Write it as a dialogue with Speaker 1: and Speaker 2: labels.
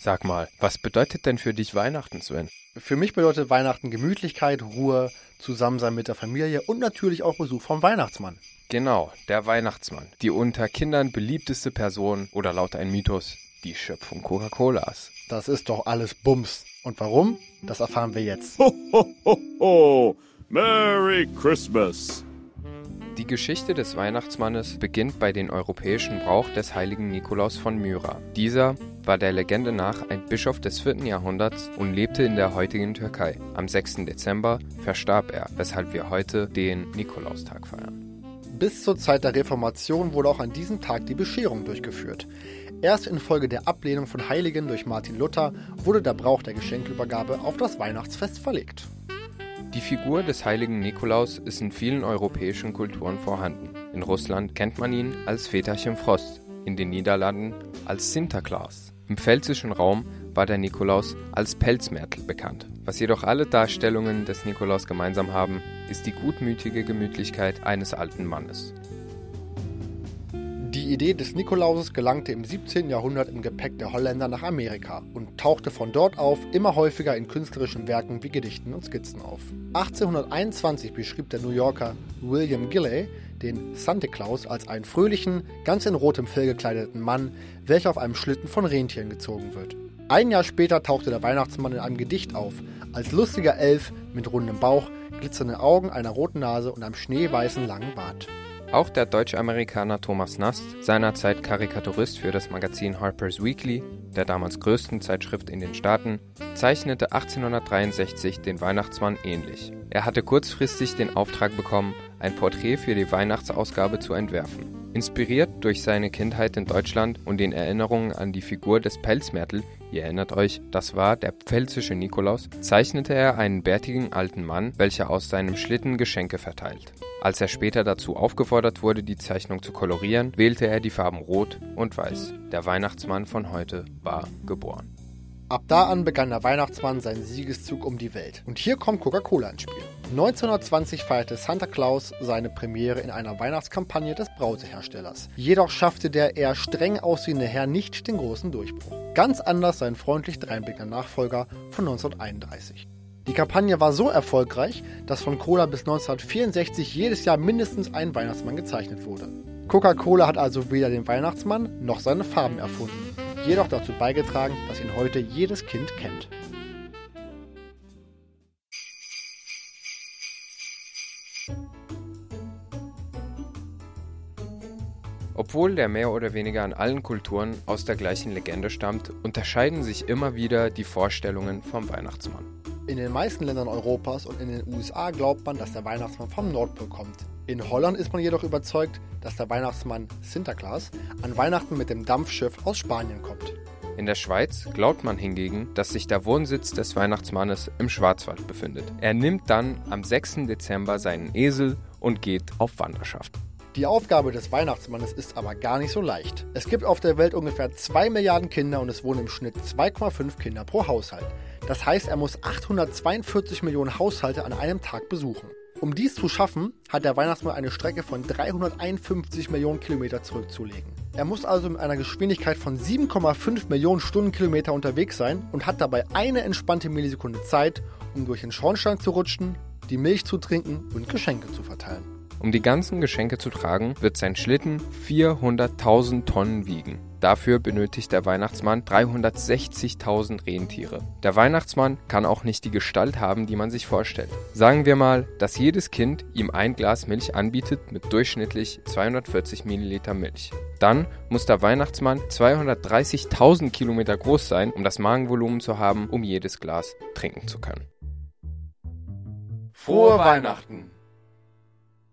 Speaker 1: Sag mal, was bedeutet denn für dich Weihnachten, Sven?
Speaker 2: Für mich bedeutet Weihnachten Gemütlichkeit, Ruhe, Zusammensein mit der Familie und natürlich auch Besuch vom Weihnachtsmann.
Speaker 1: Genau, der Weihnachtsmann. Die unter Kindern beliebteste Person oder laut ein Mythos die Schöpfung Coca-Colas.
Speaker 2: Das ist doch alles Bums. Und warum? Das erfahren wir jetzt.
Speaker 3: Ho, ho, ho, ho! Merry Christmas!
Speaker 1: Die Geschichte des Weihnachtsmannes beginnt bei dem europäischen Brauch des heiligen Nikolaus von Myra. Dieser war der Legende nach ein Bischof des 4. Jahrhunderts und lebte in der heutigen Türkei. Am 6. Dezember verstarb er, weshalb wir heute den Nikolaustag feiern.
Speaker 2: Bis zur Zeit der Reformation wurde auch an diesem Tag die Bescherung durchgeführt. Erst infolge der Ablehnung von Heiligen durch Martin Luther wurde der Brauch der Geschenkübergabe auf das Weihnachtsfest verlegt.
Speaker 1: Die Figur des heiligen Nikolaus ist in vielen europäischen Kulturen vorhanden. In Russland kennt man ihn als Väterchen Frost, in den Niederlanden als Sinterklaas. Im pfälzischen Raum war der Nikolaus als Pelzmärtel bekannt. Was jedoch alle Darstellungen des Nikolaus gemeinsam haben, ist die gutmütige Gemütlichkeit eines alten Mannes.
Speaker 2: Die Idee des Nikolauses gelangte im 17. Jahrhundert im Gepäck der Holländer nach Amerika und tauchte von dort auf immer häufiger in künstlerischen Werken wie Gedichten und Skizzen auf. 1821 beschrieb der New Yorker William Gilley den Santa Claus als einen fröhlichen, ganz in rotem Fell gekleideten Mann, welcher auf einem Schlitten von Rentieren gezogen wird. Ein Jahr später tauchte der Weihnachtsmann in einem Gedicht auf, als lustiger Elf mit rundem Bauch, glitzernden Augen, einer roten Nase und einem schneeweißen langen Bart.
Speaker 1: Auch der Deutsch-Amerikaner Thomas Nast, seinerzeit Karikaturist für das Magazin Harper's Weekly, der damals größten Zeitschrift in den Staaten, zeichnete 1863 den Weihnachtsmann ähnlich. Er hatte kurzfristig den Auftrag bekommen, ein Porträt für die Weihnachtsausgabe zu entwerfen. Inspiriert durch seine Kindheit in Deutschland und den Erinnerungen an die Figur des Pelzmärtel, ihr erinnert euch, das war der pfälzische Nikolaus, zeichnete er einen bärtigen alten Mann, welcher aus seinem Schlitten Geschenke verteilt. Als er später dazu aufgefordert wurde, die Zeichnung zu kolorieren, wählte er die Farben Rot und Weiß. Der Weihnachtsmann von heute war geboren.
Speaker 2: Ab da an begann der Weihnachtsmann seinen Siegeszug um die Welt. Und hier kommt Coca-Cola ins Spiel. 1920 feierte Santa Claus seine Premiere in einer Weihnachtskampagne des Brauseherstellers. Jedoch schaffte der eher streng aussehende Herr nicht den großen Durchbruch. Ganz anders sein freundlich dreinblickender Nachfolger von 1931. Die Kampagne war so erfolgreich, dass von Cola bis 1964 jedes Jahr mindestens ein Weihnachtsmann gezeichnet wurde. Coca-Cola hat also weder den Weihnachtsmann noch seine Farben erfunden, jedoch dazu beigetragen, dass ihn heute jedes Kind kennt.
Speaker 1: Obwohl der mehr oder weniger an allen Kulturen aus der gleichen Legende stammt, unterscheiden sich immer wieder die Vorstellungen vom Weihnachtsmann.
Speaker 2: In den meisten Ländern Europas und in den USA glaubt man, dass der Weihnachtsmann vom Nordpol kommt. In Holland ist man jedoch überzeugt, dass der Weihnachtsmann Sinterklaas an Weihnachten mit dem Dampfschiff aus Spanien kommt.
Speaker 1: In der Schweiz glaubt man hingegen, dass sich der Wohnsitz des Weihnachtsmannes im Schwarzwald befindet. Er nimmt dann am 6. Dezember seinen Esel und geht auf Wanderschaft.
Speaker 2: Die Aufgabe des Weihnachtsmannes ist aber gar nicht so leicht. Es gibt auf der Welt ungefähr 2 Milliarden Kinder und es wohnen im Schnitt 2,5 Kinder pro Haushalt. Das heißt, er muss 842 Millionen Haushalte an einem Tag besuchen. Um dies zu schaffen, hat der Weihnachtsmann eine Strecke von 351 Millionen Kilometer zurückzulegen. Er muss also mit einer Geschwindigkeit von 7,5 Millionen Stundenkilometer unterwegs sein und hat dabei eine entspannte Millisekunde Zeit, um durch den Schornstein zu rutschen, die Milch zu trinken und Geschenke zu verteilen.
Speaker 1: Um die ganzen Geschenke zu tragen, wird sein Schlitten 400.000 Tonnen wiegen. Dafür benötigt der Weihnachtsmann 360.000 Rentiere. Der Weihnachtsmann kann auch nicht die Gestalt haben, die man sich vorstellt. Sagen wir mal, dass jedes Kind ihm ein Glas Milch anbietet mit durchschnittlich 240 Milliliter Milch. Dann muss der Weihnachtsmann 230.000 Kilometer groß sein, um das Magenvolumen zu haben, um jedes Glas trinken zu können.
Speaker 2: Frohe Weihnachten!